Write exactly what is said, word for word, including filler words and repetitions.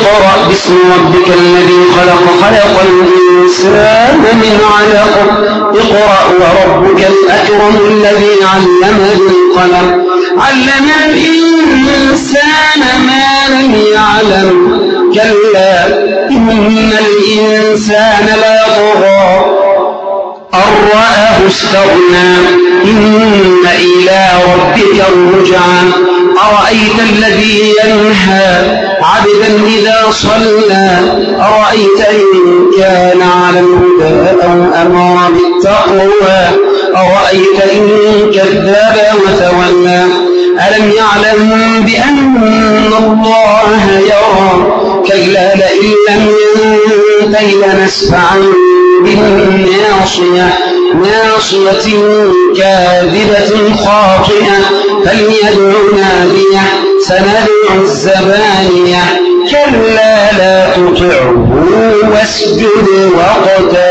اقرأ باسم ربك الذي خلق خلق الإنسان من علق اقرأ وربك الأكرم الذي علم بالقلم علم الإنسان ما لم يعلم كلا إن الإنسان لا يطغى أن رآه استغنى إن إلى ربك الرجعى أرأيت الذي ينهى عبدا إذا صلى أرأيت إن كان على الهدى أو أمر بالتقوى أرأيت إن كذب وتولى ألم يعلم بأن الله يرى كلا لئن لم ينته لنسفعا بالناصية ناصية كاذبة خاطئة فليدع ناديه سندع الزبانية كلا لا تطعه واسجد واقترب